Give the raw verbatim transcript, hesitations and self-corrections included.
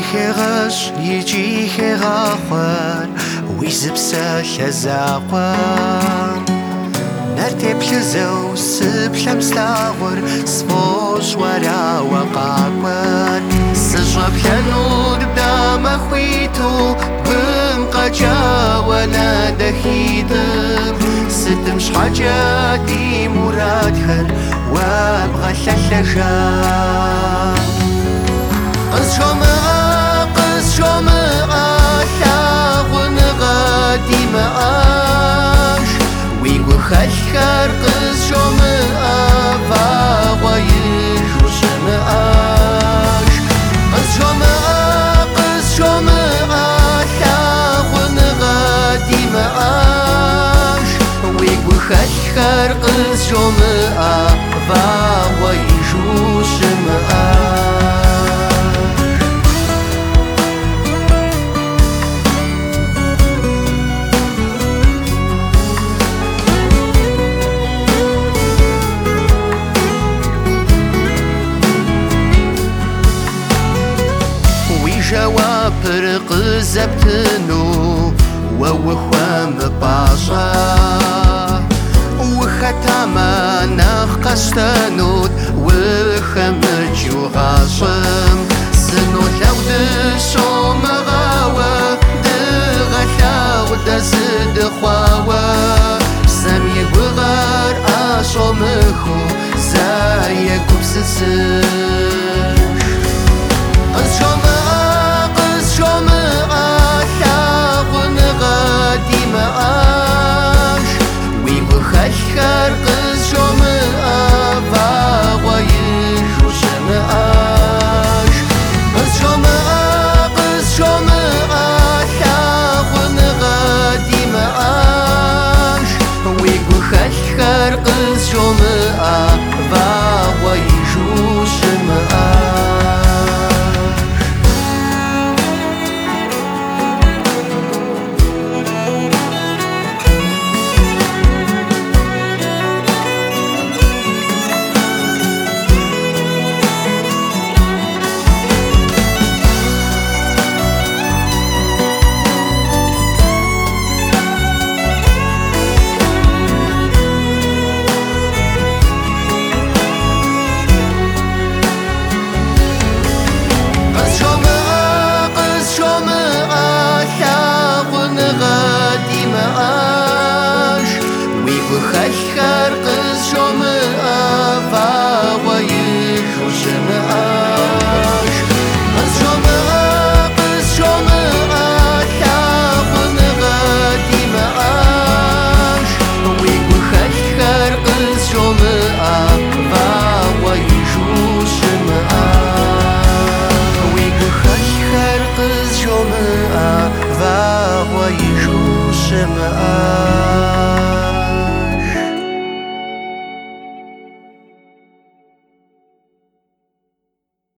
хегъэщӏ икӏи хегъахъуэр уи зы псэлъэ закъуэ. Нэр теплъызэу сыплъэм слъагъур сфӏощӏ уэрауэ къакӏуэр. Сыщӏэплъэнур дамэхуиту бгым къэкӏауэ надэхитӏым. Сытым щхьэкӏэ ди мурадхэр уэ бгъэлъэлъэжа. Къызжумыӏэ, къызжумыӏэ, лъагъуныгъэ димыӏэж. Уи гу хэлъхэр къызжумыӏэ, вагъуэ ижу щымыӏэж. Къызжумыӏэ, къызжумыӏэ, лъагъуныгъэ димыӏэж. Уи гу хэлъхэр къызжумыӏэ, вагъуэ ижу щымыӏэж. Жэуапыр къызэптыну уэ ухуэмыпӏащӏэ. Ухэтамэ нэхъ къэсщтэнут ухэмыджу гъащӏэм. Сынолъэӏу дыщомыгъауэ, дыгъэлъэгъу дэзыдыхъуауэ. Псэм и гугъэр ӏэщӏомыху зэегупсысыж. Къызжумыӏэ, къызжумыӏэ, лъагъуныгъэ димыӏэж. Уи гу хэлъхэр къызжумыӏэ, вагъуэ ижу щымыӏэж. Къызжумыӏэ, къызжумыӏэ, лъагъуныгъэ димыӏэж. Уи гу хэлъхэр къызжумыӏэ, вагъуэ ижу щымыӏэж. Хэлъхэр къызжумыӏэ, вагъуэ ижу щымыӏэж. Къызжумыӏэ, къызжумыӏэ, лъагъуныгъэ димыӏэж. Уи гу хэлъхэр къызжумыӏэ, вагъуэ ижу щымыӏэж. Уи гу хэлъхэр къызжумыӏэ, вагъуэ ижу щымыӏэж.